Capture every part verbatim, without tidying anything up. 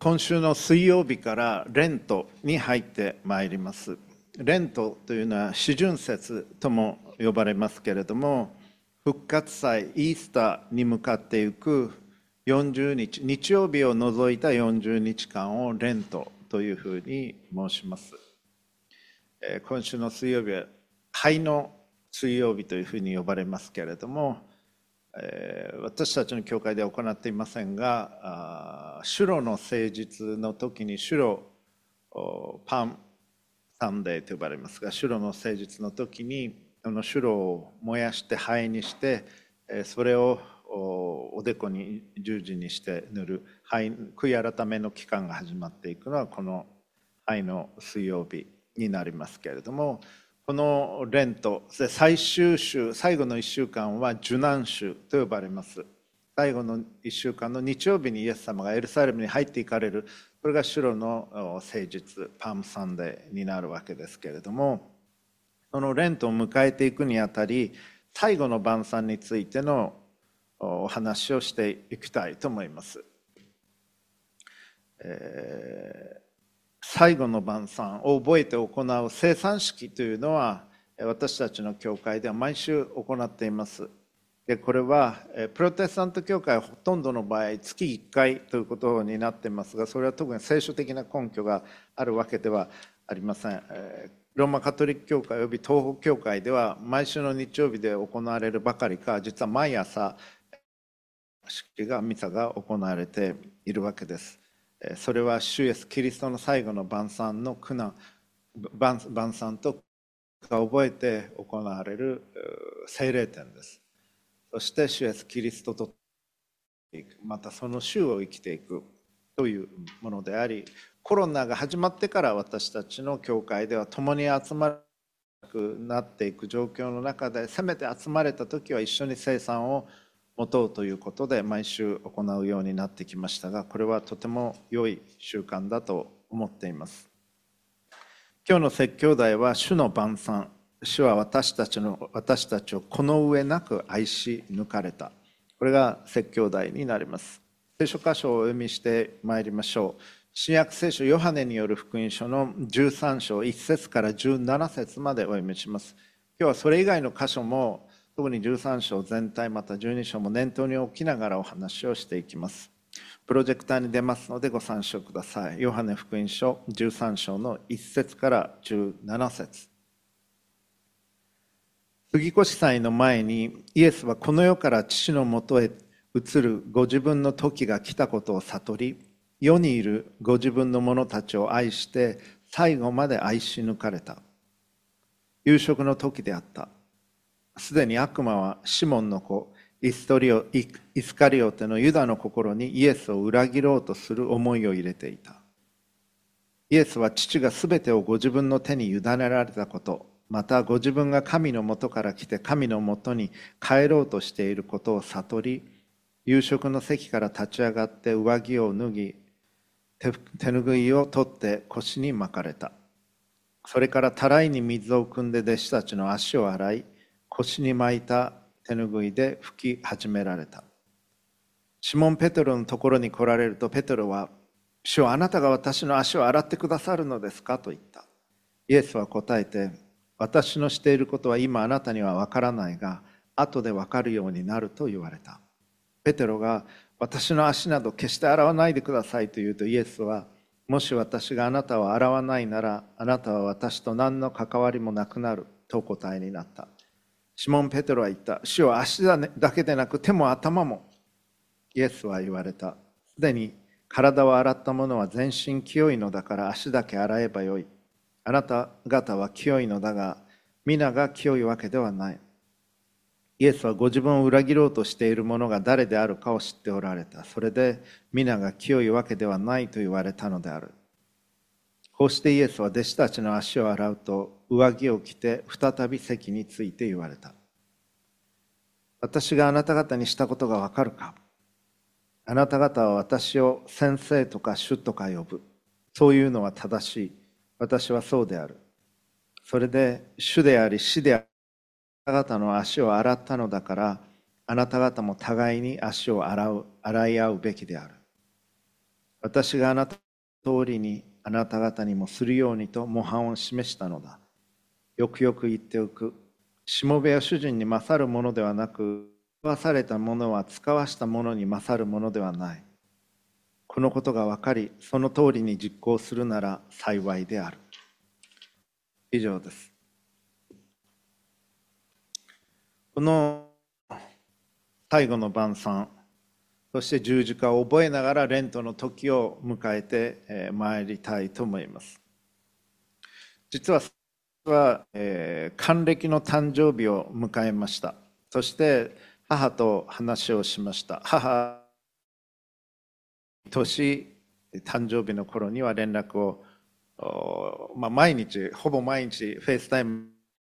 今週の水曜日からレントに入ってまいります。レントというのは四旬節とも呼ばれますけれども、復活祭イースターに向かっていくよんじゅうにち、日曜日を除いたよんじゅうにちかんをレントというふうに申します。今週の水曜日は灰の水曜日というふうに呼ばれますけれども、私たちの教会では行っていませんが、主炉の誠実の時に主炉パンサンデーと呼ばれますが、主炉の誠実の時にこの主炉を燃やして灰にして、それをおでこに十字にして塗る灰、悔い改めの期間が始まっていくのはこの灰の水曜日になりますけれども、このレント最終週、最後のいっしゅうかんは受難週と呼ばれます。最後のいっしゅうかんの日曜日にイエス様がエルサレムに入っていかれる、これが主炉の誠実パームサンデーになるわけですけれども、そのレントを迎えていくにあたり、最後の晩餐についてのお話をしていきたいと思います。えー最後の晩餐を覚えて行う聖餐式というのは私たちの教会では毎週行っています。でこれはプロテスタント教会はほとんどの場合月いっかいということになっていますが、それは特に聖書的な根拠があるわけではありません。ローマカトリック教会および東北教会では毎週の日曜日で行われるばかりか、実は毎朝式がミサが行われているわけです。それは主イエスキリストの最後の晩餐の苦難、晩餐と覚えて行われる聖霊典です。そして主イエスキリストとまたその主を生きていくというものであり、コロナが始まってから私たちの教会では共に集まるくなっていく状況の中で、せめて集まれた時は一緒に聖餐を持とうということで毎週行うようになってきましたが、これはとても良い習慣だと思っています。今日の説教題は主の晩餐、主は私たちの私たちをこの上なく愛し抜かれた、これが説教題になります。聖書箇所をお読みしてまいりましょう。新約聖書ヨハネによる福音書のじゅうさん章いち節からじゅうなな節までお読みします。今日はそれ以外の箇所も特にじゅうさん章全体またじゅうに章も念頭に置きながらお話をしていきます。プロジェクターに出ますのでご参照ください。ヨハネ福音書じゅうさん章のいち節からじゅうなな節。杉越祭の前にイエスはこの世から父のもとへ移るご自分の時が来たことを悟り、世にいるご自分の者たちを愛して最後まで愛し抜かれた。夕食の時であった。すでに悪魔はシモンの子イストリオイスカリオテのユダの心にイエスを裏切ろうとする思いを入れていた。イエスは父がすべてをご自分の手に委ねられたこと、またご自分が神のもとから来て神のもとに帰ろうとしていることを悟り、夕食の席から立ち上がって上着を脱ぎ、手ぬぐいを取って腰に巻かれた。それからたらいに水を汲んで弟子たちの足を洗い、腰に巻いた手ぬぐいで拭き始められた。シモン・ペテロのところに来られると、ペテロは、主はあなたが私の足を洗ってくださるのですかと言った。イエスは答えて、私のしていることは今あなたにはわからないが、後でわかるようになると言われた。ペテロが、私の足など決して洗わないでくださいと言うと、イエスは、もし私があなたを洗わないなら、あなたは私と何の関わりもなくなると答えになった。シモン・ペテロは言った。主は足だけでなく手も頭も。イエスは言われた。すでに体を洗った者は全身清いのだから足だけ洗えばよい。あなた方は清いのだが、皆が清いわけではない。イエスはご自分を裏切ろうとしている者が誰であるかを知っておられた。それで皆が清いわけではないと言われたのである。こうしてイエスは弟子たちの足を洗うと、上着を着て再び席について言われた。私があなた方にしたことがわかるか。あなた方は私を先生とか主とか呼ぶ。そういうのは正しい。私はそうである。それで主であり師であるあなた方の足を洗ったのだから、あなた方も互いに足を洗う、洗い合うべきである。 私があなたの通りにあなた方にもするようにと模範を示したのだ。よくよく言っておく。しもべや主人に勝るものではなく、使わされたものは使わしたものに勝るものではない。このことが分かり、その通りに実行するなら幸いである。以上です。この最後の晩餐、そして十字架を覚えながらレントの時を迎えてまいりたいと思います。実はは、えー、還暦の誕生日を迎えました。そして母と話をしました。母、年誕生日の頃には連絡を、まあ、毎日ほぼ毎日フェイスタイム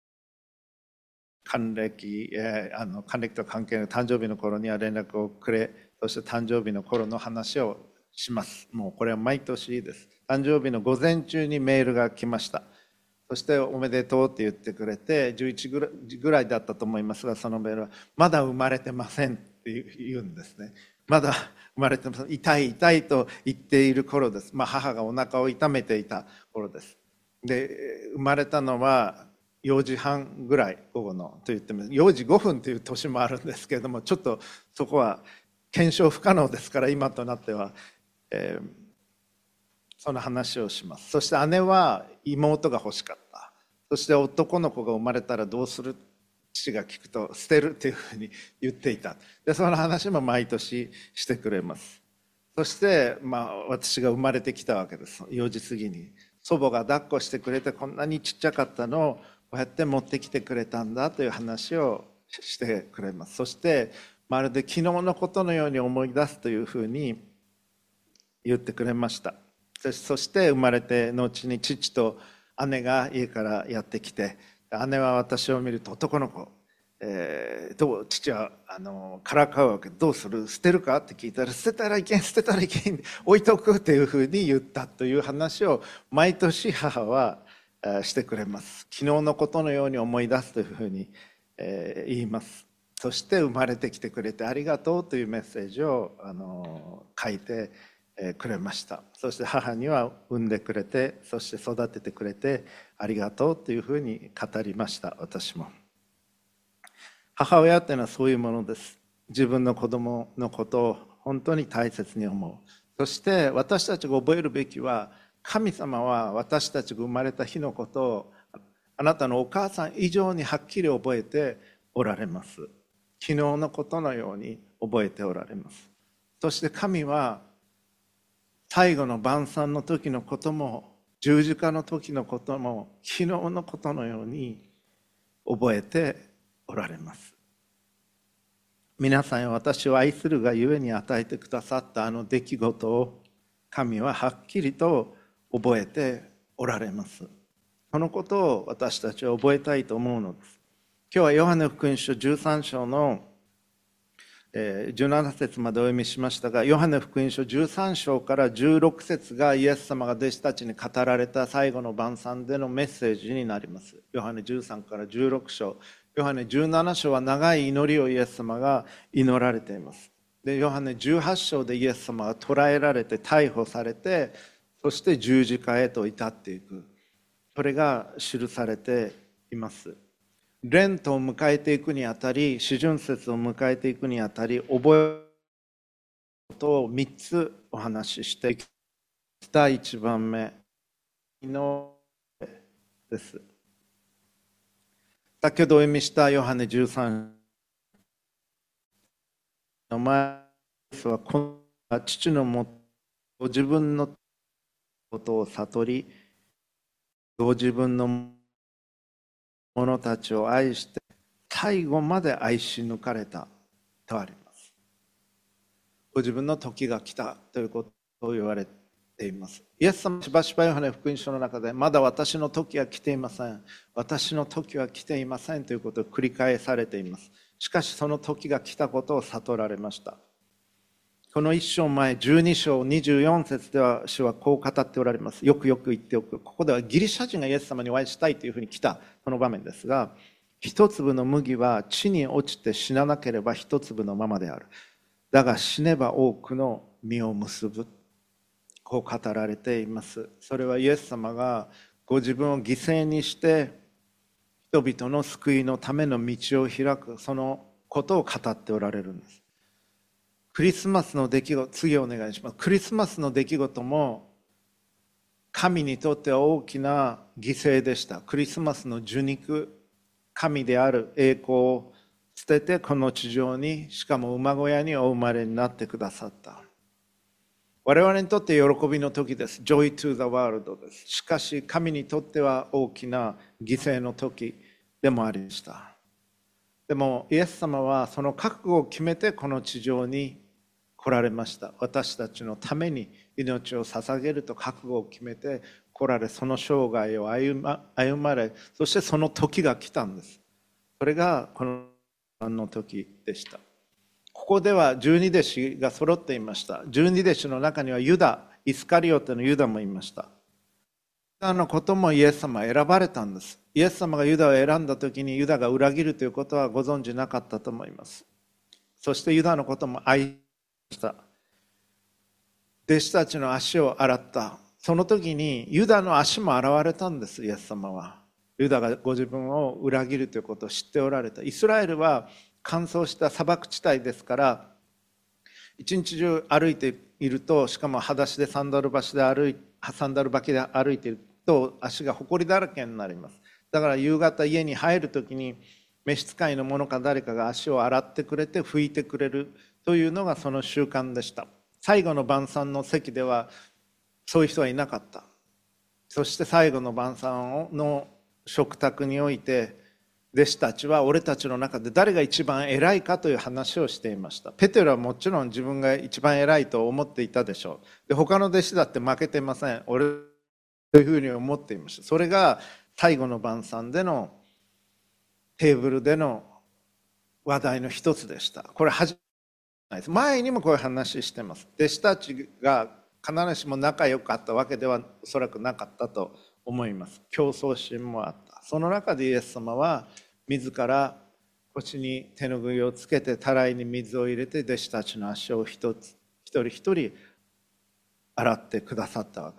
還暦、えー、あの還暦と関係ない誕生日の頃には連絡をくれ、そして誕生日の頃の話をします。もうこれは毎年です。誕生日の午前中にメールが来ました。そしておめでとうって言ってくれて、じゅういちじぐらいだったと思いますが、そのメールはまだ生まれてませんって言うんですね。まだ生まれてません、痛い痛いと言っている頃です。まあ、母がお腹を痛めていた頃です。で、生まれたのはよじはんぐらい、午後のと言ってもよじごふんという年もあるんですけれども、ちょっとそこは検証不可能ですから、今となっては、えー、その話をします。そして姉は妹が欲しかった。そして男の子が生まれたらどうする、父が聞くと捨てるっていうふうに言っていた。でその話も毎年してくれます。そして、まあ、私が生まれてきたわけです。よじ過ぎに祖母が抱っこしてくれて、こんなにちっちゃかったのをこうやって持ってきてくれたんだという話をしてくれます。そしてまるで昨日のことのように思い出すというふうに言ってくれました。そして生まれて後に父と姉が家からやってきて、姉は私を見ると男の子、えー、どう父はあのからかうわけ、どうする、捨てるかって聞いたら、捨てたらいけん捨てたらいけん置いとくっていうふうに言ったという話を毎年母はしてくれます。昨日のことのように思い出すというふうに、えー、言います。そして生まれてきてくれてありがとうというメッセージをあの書いてくれました。そして母には産んでくれて、そして育ててくれてありがとうというふうに語りました。私も母親というのはそういうものです。自分の子供のことを本当に大切に思う。そして私たちが覚えるべきは、神様は私たちが生まれた日のことをあなたのお母さん以上にはっきり覚えておられます。昨日のことのように覚えておられます。そして神は最後の晩餐の時のことも十字架の時のことも昨日のことのように覚えておられます。皆さん、私を愛するがゆえに与えてくださったあの出来事を神ははっきりと覚えておられます。このことを私たちは覚えたいと思うのです。今日はヨハネ福音書じゅうさん章のじゅうなな節までお読みしましたが、ヨハネ福音書じゅうさん章からじゅうろく節がイエス様が弟子たちに語られた最後の晩餐でのメッセージになります。ヨハネじゅうさんからじゅうろく章、ヨハネじゅうなな章は長い祈りをイエス様が祈られています。でヨハネじゅうはち章でイエス様が捕らえられて逮捕されて、そして十字架へと至っていく、それが記されています。レントを迎えていくにあたり、四旬節を迎えていくにあたり、覚えることをみっつお話ししていきます。第いちばんめ、祈りです。先ほどお読みしたヨハネじゅうさんの前は、この父のもとご自分のことを悟り、ご自分の者たちを愛して最後まで愛し抜かれたとあります。ご自分の時が来たということを言われています。イエス様はしばしばヨハネ福音書の中で、まだ私の時は来ていません、私の時は来ていませんということを繰り返されています。しかしその時が来たことを悟られました。この一章前じゅうに章にじゅうよん節では主はこう語っておられます。よくよく言っておく。ここではギリシャ人がイエス様にお会いしたいというふうに来たこの場面ですが、一粒の麦は地に落ちて死ななければ一粒のままである。だが死ねば多くの実を結ぶ。 こう語られています。それはイエス様がご自分を犠牲にして人々の救いのための道を開く、そのことを語っておられるんです。クリスマスの出来事、次お願いします。クリスマスの出来事も神にとっては大きな犠牲でした。クリスマスの受肉、神である栄光を捨ててこの地上に、しかも馬小屋にお生まれになってくださった。我々にとって喜びの時です。Joy to the world です。しかし神にとっては大きな犠牲の時でもありました。でもイエス様はその覚悟を決めてこの地上に来られました。私たちのために命を捧げると覚悟を決めて来られ、その生涯を歩ま、歩まれ、そしてその時が来たんです。それがこのの時でした。ここでは十二弟子が揃っていました。十二弟子の中にはユダ、イスカリオテのユダもいました。ユダのこともイエス様は選ばれたんです。イエス様がユダを選んだ時にユダが裏切るということはご存じなかったと思います。そしてユダのことも愛した。弟子たちの足を洗った。その時にユダの足も洗われたんです。イエス様はユダがご自分を裏切るということを知っておられた。イスラエルは乾燥した砂漠地帯ですから、一日中歩いていると、しかも裸足でサンダル橋で歩いサンダル履きで歩いていると足がほこりだらけになります。だから夕方家に入る時に召使いの者か誰かが足を洗ってくれて拭いてくれるというのがその習慣でした。最後の晩餐の席ではそういう人はいなかった。そして最後の晩餐の食卓において弟子たちは俺たちの中で誰が一番偉いかという話をしていました。ペテロはもちろん自分が一番偉いと思っていたでしょう。で他の弟子だって負けてません。俺というふうに思っていました。それが最後の晩餐でのテーブルでの話題の一つでした。これ初めてないです。前にもこういう話してます。弟子たちが必ずしも仲良かったわけではおそらくなかったと思います。競争心もあった。その中でイエス様は自ら腰に手ぬぐいをつけてたらいに水を入れて弟子たちの足を一つ一人一人洗ってくださったわけです。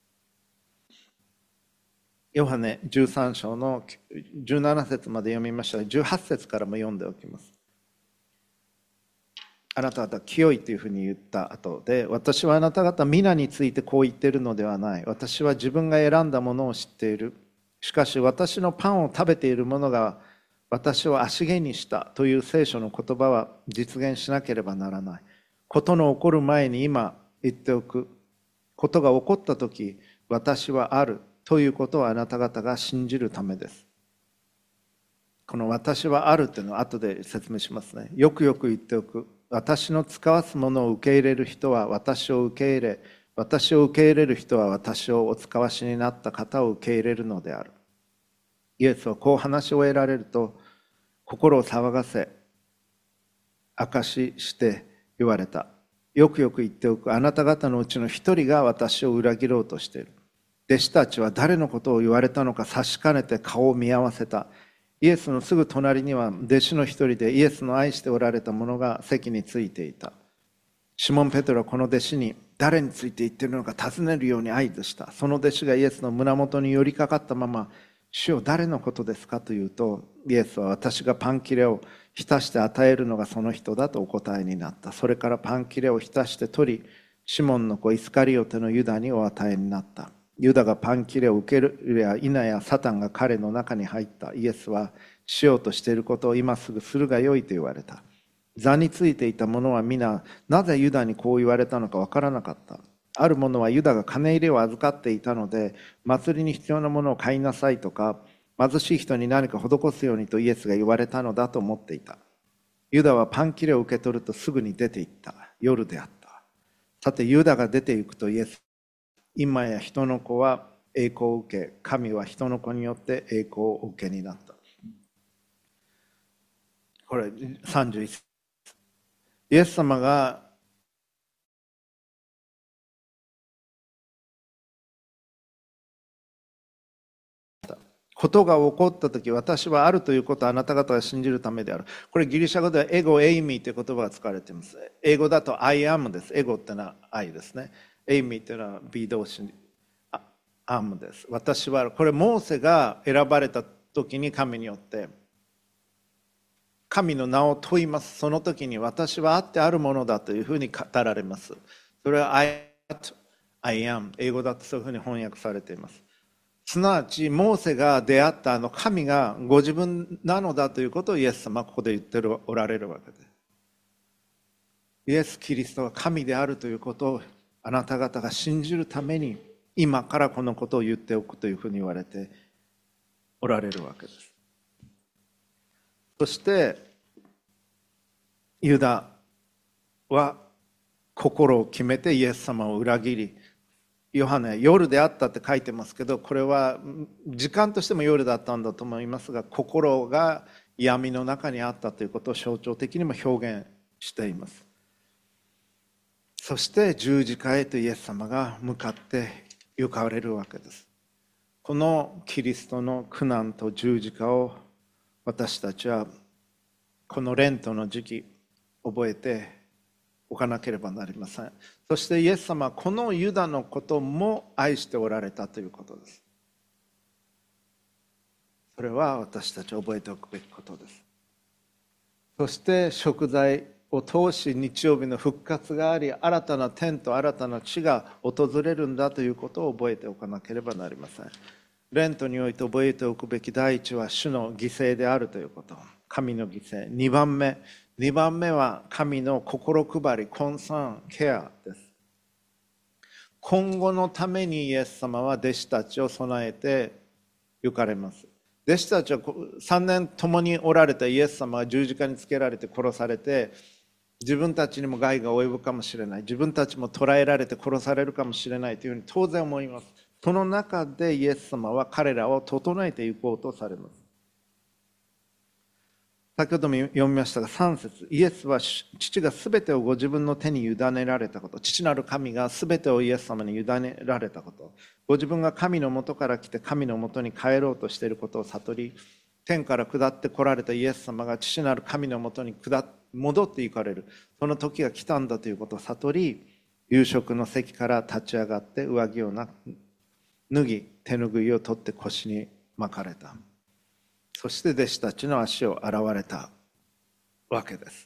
ヨハネじゅうさん章のじゅうなな節まで読みましたが、じゅうはち節からも読んでおきます。あなた方清いというふうに言った後で、私はあなた方皆についてこう言っているのではない。私は自分が選んだものを知っている。しかし私のパンを食べている者が私を足げにしたという聖書の言葉は実現しなければならない。ことの起こる前に今言っておく。ことが起こった時、私はあるということをあなた方が信じるためです。この私はあるというのは後で説明しますね。よくよく言っておく。私の使わすものを受け入れる人は私を受け入れ、私を受け入れる人は私をお使わしになった方を受け入れるのである。イエスはこう話し終えられると、心を騒がせ証しして言われた。よくよく言っておく。あなた方のうちの一人が私を裏切ろうとしている。弟子たちは誰のことを言われたのか察しかねて顔を見合わせた。イエスのすぐ隣には弟子の一人でイエスの愛しておられた者が席についていた。シモン・ペテロはこの弟子に誰について言っているのか尋ねるように合図した。その弟子がイエスの胸元に寄りかかったまま、主よ誰のことですかと言うと、イエスは私がパン切れを浸して与えるのがその人だとお答えになった。それからパン切れを浸して取り、シモンの子イスカリオテのユダにお与えになった。ユダがパン切れを受けるや否やサタンが彼の中に入った。イエスはしようとしていることを今すぐするがよいと言われた。座についていた者は皆なぜユダにこう言われたのか分からなかった。ある者はユダが金入れを預かっていたので祭りに必要なものを買いなさいとか、貧しい人に何か施すようにとイエスが言われたのだと思っていた。ユダはパン切れを受け取るとすぐに出て行った。夜であった。さてユダが出て行くとイエス、今や人の子は栄光を受け、神は人の子によって栄光をお受けになった。これさんじゅういち節。イエス様がことが起こった時、私はあるということをあなた方が信じるためである。これギリシャ語ではエゴエイミーという言葉が使われています。英語だと I am です。エゴってのは愛ですね。 エイミーというのは B 動詞、あアームです。私は、これモーセが選ばれた時に神によって神の名を問います。その時に私はあってあるものだというふうに語られます。それは I, I am 英語だとそういうふうに翻訳されています。すなわちモーセが出会ったあの神がご自分なのだということをイエス様はここで言っておられるわけです。イエス・キリストが神であるということをあなた方が信じるために今からこのことを言っておくというふうに言われておられるわけです。そしてユダは心を決めてイエス様を裏切り、ヨハネ夜であったって書いてますけど、これは時間としても夜だったんだと思いますが、心が闇の中にあったということを象徴的にも表現しています。そして十字架へとイエス様が向かって行かれるわけです。このキリストの苦難と十字架を私たちはこのレントの時期覚えておかなければなりません。そしてイエス様はこのユダのことも愛しておられたということです。それは私たち覚えておくべきことです。そして贖罪を通し日曜日の復活があり、新たな天と新たな地が訪れるんだということを覚えておかなければなりません。レントにおいて覚えておくべき第一は主の犠牲であるということ、神の犠牲。にばんめにばんめは神の心配り、コンサーン、ケアです。今後のためにイエス様は弟子たちを備えて行かれます。弟子たちはさんねん共におられたイエス様は十字架につけられて殺されて、自分たちにも害が及ぶかもしれない、自分たちも捕らえられて殺されるかもしれないというふうに当然思います。その中でイエス様は彼らを整えていこうとされます。先ほども読みましたがさん節、イエスは父がすべてをご自分の手に委ねられたこと、父なる神がすべてをイエス様に委ねられたこと、ご自分が神のもとから来て神のもとに帰ろうとしていることを悟り、天から下って来られたイエス様が父なる神のもとに下戻っていかれる、その時が来たんだということを悟り、夕食の席から立ち上がって上着を脱ぎ、手ぬぐいを取って腰に巻かれた。そして弟子たちの足を洗われたわけです。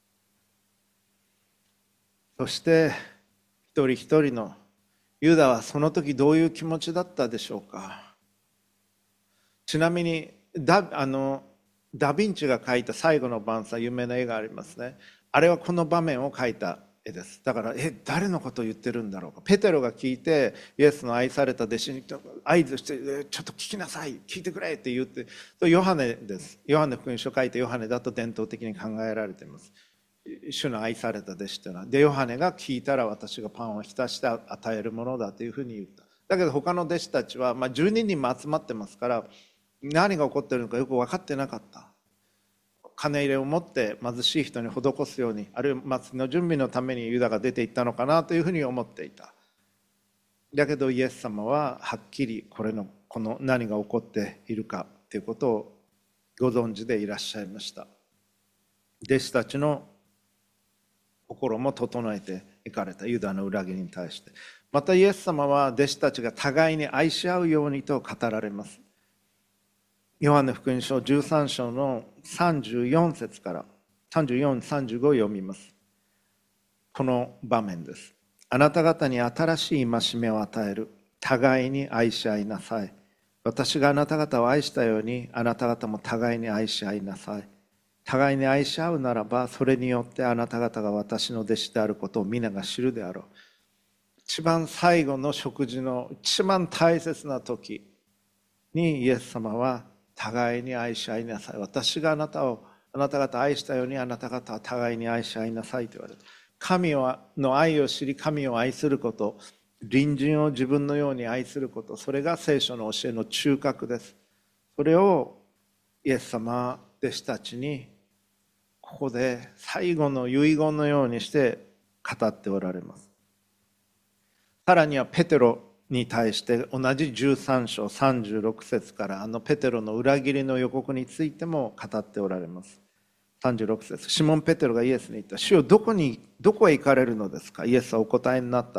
そして一人一人のユダはその時どういう気持ちだったでしょうか。ちなみにダあのダ・ヴィンチが描いた最後の晩餐、有名な絵がありますね。あれはこの場面を描いた絵です。だからえ誰のことを言ってるんだろうか。ペテロが聞いてイエスの愛された弟子に合図してちょっと聞きなさい、聞いてくれって言って、ヨハネです。ヨハネ福音書を書いてヨハネだと伝統的に考えられています。主の愛された弟子というのは。でヨハネが聞いたら私がパンを浸して与えるものだというふうに言った。だけど他の弟子たちは、まあ、じゅうににんも集まってますから何が起こっているのかよく分かってなかった。金入れを持って貧しい人に施すように、あるいは祭りの準備のためにユダが出ていったのかなというふうに思っていた。だけどイエス様ははっきりこれのこの何が起こっているかということをご存知でいらっしゃいました。弟子たちの心も整えていかれた、ユダの裏切りに対して。またイエス様は弟子たちが互いに愛し合うようにと語られます。ヨハネ福音書じゅうさん章のさんじゅうよん節からさんじゅうよん、さんじゅうごを読みます。この場面です。あなた方に新しい戒めを与える。互いに愛し合いなさい。私があなた方を愛したようにあなた方も互いに愛し合いなさい。互いに愛し合うならばそれによってあなた方が私の弟子であることを皆が知るであろう。一番最後の食事の一番大切な時にイエス様は互いに愛し合いなさい。私があなたをあなた方愛したようにあなた方は互いに愛し合いなさいと言われる。神の愛を知り神を愛すること、隣人を自分のように愛すること、それが聖書の教えの中核です。それをイエス様は弟子たちにここで最後の遺言のようにして語っておられます。さらにはペテロに対して同じじゅうさん章さんじゅうろく節からあのペテロの裏切りの予告についても語っておられます。さんじゅうろく節、シモン・ペテロがイエスに言った。主よ、どこにどこへ行かれるのですか。イエスはお答えになった。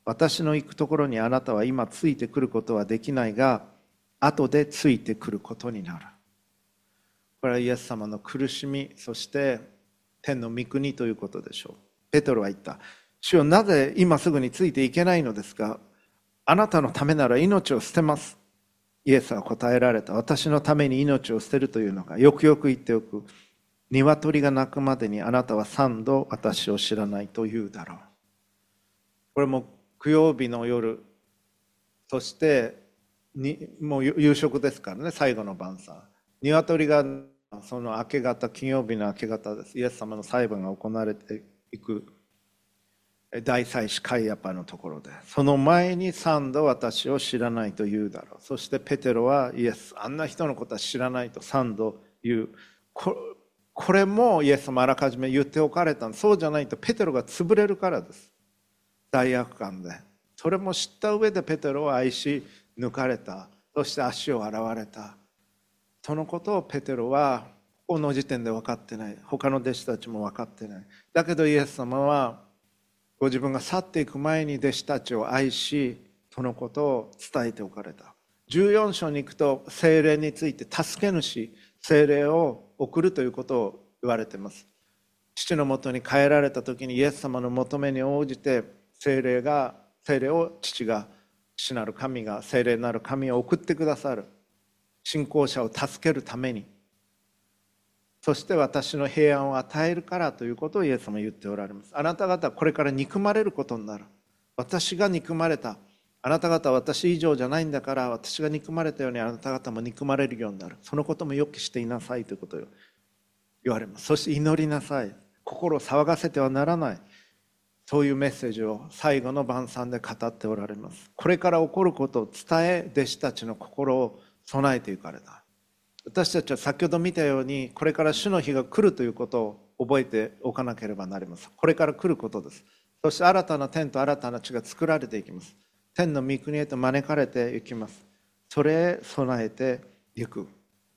私の行くところにあなたは今ついてくることはできないが、後でついてくることになる。これはイエス様の苦しみ、そして天の御国ということでしょう。ペテロは言った。主よ、なぜ今すぐについていけないのですか。あなたのためなら命を捨てます。イエスは答えられた。私のために命を捨てるというのか。よくよく言っておく。鶏が鳴くまでにあなたは三度私を知らないと言うだろう。これも供養日の夜、そしてにもう夕食ですからね、最後の晩餐。鶏がその明け方、金曜日の明け方です。イエス様の裁判が行われていく大祭司カイアパのところで、その前に三度私を知らないと言うだろう。そしてペテロはイエス、あんな人のことは知らないと三度言う。ここれもイエス様あらかじめ言っておかれた。そうじゃないとペテロが潰れるからです。罪悪感で。それも知った上でペテロは愛し抜かれた。そして足を洗われた。そのことをペテロはこの時点で分かってない。他の弟子たちも分かってない。だけどイエス様はご自分が去っていく前に弟子たちを愛し、そのことを伝えておかれた。じゅうよん章に行くと聖霊について助け主、聖霊を送るということを言われています。父のもとに帰られた時にイエス様の求めに応じて聖霊が聖霊を父が父なる神が聖霊なる神を送ってくださる。信仰者を助けるために、そして私の平安を与えるからということをイエス様は言っておられます。あなた方はこれから憎まれることになる。私が憎まれた。あなた方は私以上じゃないんだから、私が憎まれたようにあなた方も憎まれるようになる。そのことも予期していなさいということを言われます。そして祈りなさい。心を騒がせてはならない。そういうメッセージを最後の晩餐で語っておられます。これから起こることを伝え、弟子たちの心を備えていかれた。私たちは先ほど見たように、これから主の日が来るということを覚えておかなければなりません。これから来ることです。そして新たな天と新たな地が作られていきます。天の御国へと招かれていきます。それへ備えていく。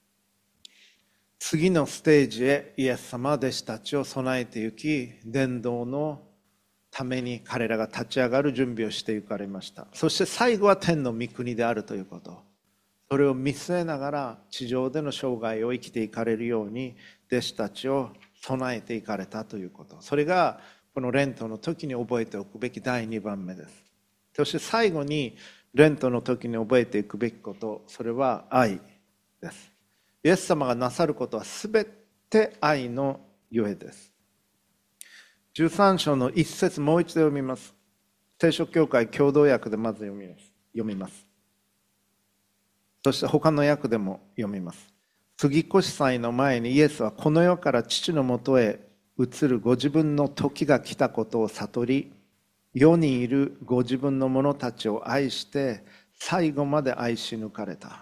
次のステージへイエス様は弟子たちを備えていき、伝道のために彼らが立ち上がる準備をしていかれました。そして最後は天の御国であるということ。それを見据えながら地上での生涯を生きていかれるように弟子たちを備えていかれたということ。それがこのレントの時に覚えておくべきだいにばんめです。そして最後にレントの時に覚えていくべきこと、それは愛です。イエス様がなさることはすべて愛のゆえです。じゅうさん章の一節、もう一度読みます。聖書教会共同訳でまず読みます。読みます。そして他の訳でも読みます。杉越祭の前にイエスはこの世から父のもとへ移るご自分の時が来たことを悟り、世にいるご自分の者たちを愛して最後まで愛し抜かれた。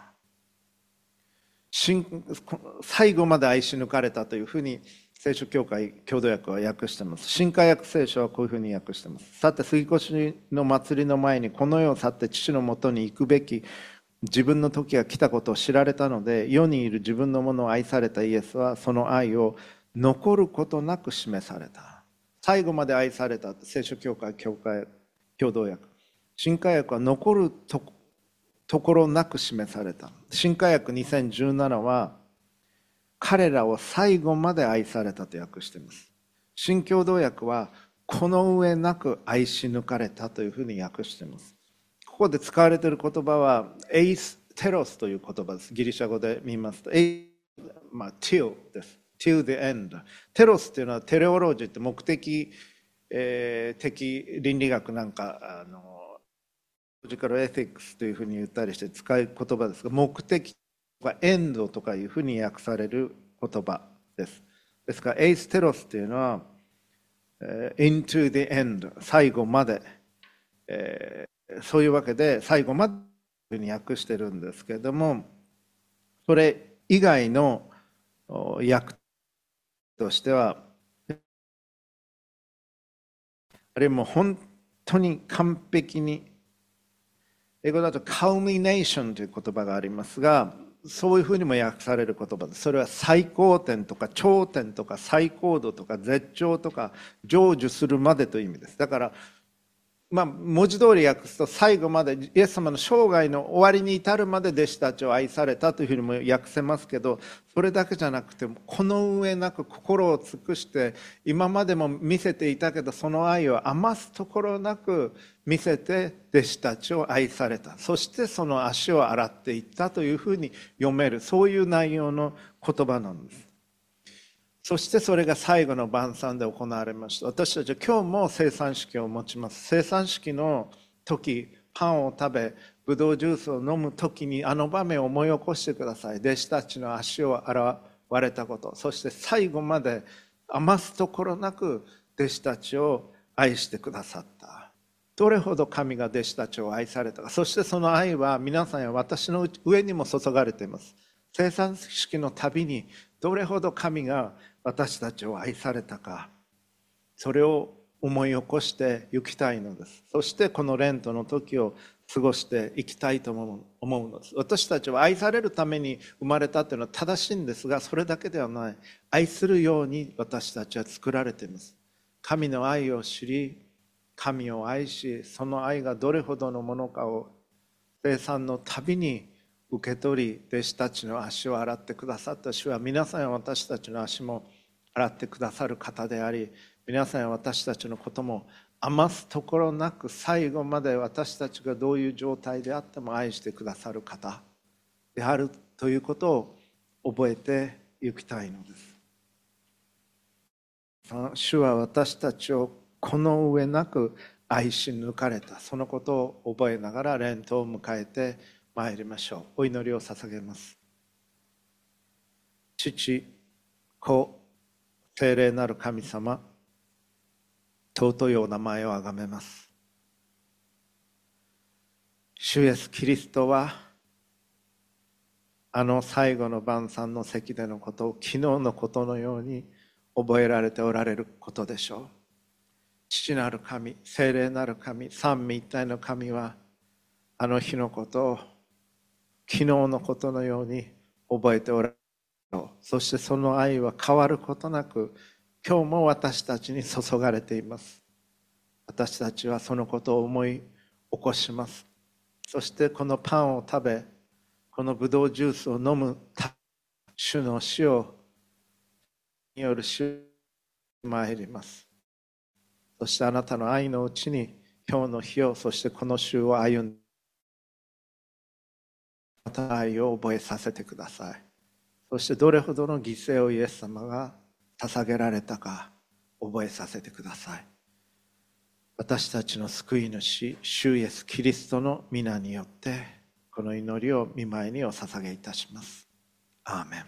最後まで愛し抜かれたというふうに聖書教会共同訳は訳しています。新海訳聖書はこういうふうに訳しています。さて杉越の祭りの前にこの世を去って父のもとに行くべき自分の時が来たことを知られたので、世にいる自分のものを愛されたイエスはその愛を残ることなく示された。最後まで愛された。聖書教会教会共同訳。新海訳は残るとところなく示された。新海訳にせんじゅうななは彼らを最後まで愛されたと訳しています。新共同訳はこの上なく愛し抜かれたというふうに訳しています。ここで使われている言葉はエイステロスという言葉です。ギリシャ語で見ますとエイ、まあ、till です。till the end。 テロスというのはテレオロジーって目的、えー、的倫理学なんかあのロジカルエティクスというふうに言ったりして使う言葉ですが、目的とかエンドとかいうふうに訳される言葉です。ですからエイステロスというのは、えー、into the end 最後まで、えーそういうわけで最後までというふうに訳してるんですけれども、それ以外の訳としては、あるいはもう本当に完璧に、英語だとカウミネーションという言葉がありますが、そういうふうにも訳される言葉です。それは最高点とか頂点とか最高度とか絶頂とか成就するまでという意味です。だからまあ、文字通り訳すと最後までイエス様の生涯の終わりに至るまで弟子たちを愛されたというふうにも訳せますけど、それだけじゃなくてこの上なく心を尽くして今までも見せていたけどその愛を余すところなく見せて弟子たちを愛された、そしてその足を洗っていったというふうに読める、そういう内容の言葉なんです。そしてそれが最後の晩餐で行われました。私たちは今日も聖餐式を持ちます。聖餐式の時、パンを食べブドウジュースを飲む時にあの場面を思い起こしてください。弟子たちの足を洗われたこと、そして最後まで余すところなく弟子たちを愛してくださった。どれほど神が弟子たちを愛されたか、そしてその愛は皆さんや私の上にも注がれています。聖餐式のたびにどれほど神が私たちを愛されたか、それを思い起こして行きたいのです。そしてこのレントの時を過ごしていきたいと思うのです。私たちは愛されるために生まれたというのは正しいんですが、それだけではない。愛するように私たちは作られています。神の愛を知り、神を愛し、その愛がどれほどのものかを聖餐のたびに受け取り、弟子たちの足を洗ってくださった主は皆さんや私たちの足も洗ってくださる方であり、皆さんや私たちのことも余すところなく最後まで私たちがどういう状態であっても愛してくださる方であるということを覚えていきたいのです。主は私たちをこの上なく愛し抜かれた、そのことを覚えながらレントを迎えてまいりましょう。お祈りを捧げます。父、子、聖霊なる神様、尊いお名前をあがめます。主イエスキリストはあの最後の晩餐の席でのことを昨日のことのように覚えられておられることでしょう。父なる神、聖霊なる神、三位一体の神はあの日のことを昨日のことのように覚えておられる。そしてその愛は変わることなく今日も私たちに注がれています。私たちはそのことを思い起こします。そしてこのパンを食べ、このブドウジュースを飲む主の死をによる主に参ります。そしてあなたの愛のうちに今日の日を、そしてこの週を歩んでまた愛を覚えさせてください。そしてどれほどの犠牲をイエス様が捧げられたか覚えさせてください。私たちの救い主、主イエスキリストの皆によってこの祈りを御前にお捧げいたします。アーメン。